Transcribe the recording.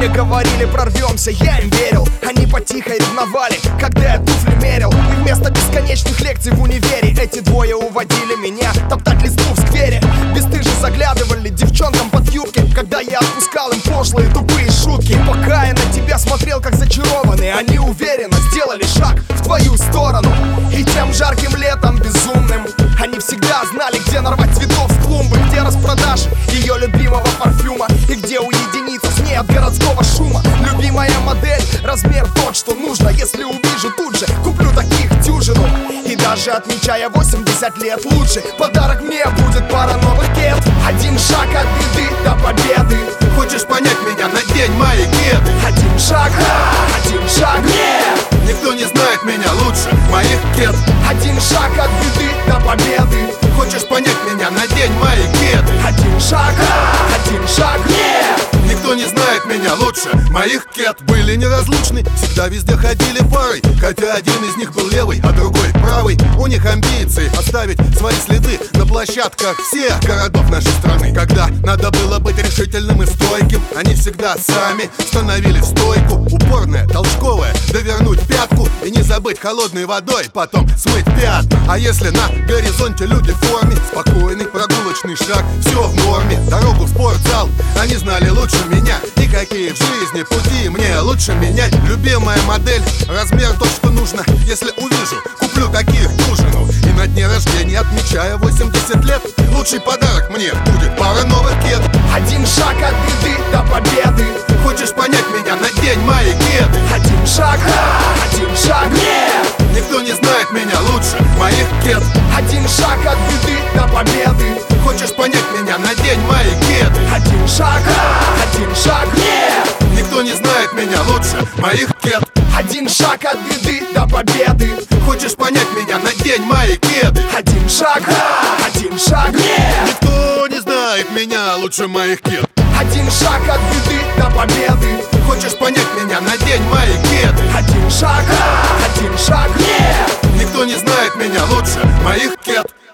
Мне говорили, прорвемся, я им верил. Они потихо ревновали, когда я туфли мерил. И вместо бесконечных лекций в универе эти двое уводили меня топтать листву в сквере. Бесстыже заглядывали девчонкам под юбки, когда я отпускал им пошлые тупые шутки. И пока я на тебя смотрел как зачарованный, они уверенно сделали шаг в твою сторону. И тем жарким летом безумным они всегда знали, где нарвать цветов с клумбы, где распродажи ее любимого парфюма и где уединиться с ней от городского шума. Любимая модель, размер тот, что нужно. Если увижу, тут же куплю таких дюжину. И даже отмечая 80 лет, лучше подарок мне будет пара новых кед. Один шаг от беды до победы. Хочешь понять меня? Надень мои кеды. Один шаг, нет. Никто не знает меня лучше моих кед. Один шаг от беды до победы. Хочешь понять меня? Надень мои кеды. Один шаг, нет. Никто не знает меня лучше моих кед. Были неразлучны, всегда везде ходили парой, хотя один из них был левый, а другой правый. У них амбиции оставить свои следы на площадках всех городов нашей страны. Когда надо было быть решительным и стойким, они всегда сами становились в стойку. Упорная, толчковая, довернуть пятку и не забыть холодной водой потом смыть пятна. А если на горизонте люди в форме, спокойный прогулочный шаг, все в норме. Дорогу в спортзал они знали лучше меня. И какие в жизни пути мне лучше менять. Любимая модель, размер тот, что нужно. Если увижу, куплю таких дюжину. И на дне рождения, отмечая 80 лет, лучший подарок мне будет пара новых кед. Один шаг от беды до победы. Хочешь понять меня? Надень мои кеды. Один шаг, нет. Никто не знает меня лучше моих кед. Один шаг от беды до победы. Хочешь понять меня? Надень мои кеды. Один шаг, нет. Никто не знает меня лучше моих кед. Один шаг от беды до победы. Хочешь понять меня? Надень мои кеды. Один шаг, нет. Никто не знает меня лучше моих кед. Один шаг от беды до победы. Хочешь понять меня? Надень мои кеды. Один шаг, нет. Никто не знает меня лучше моих кед.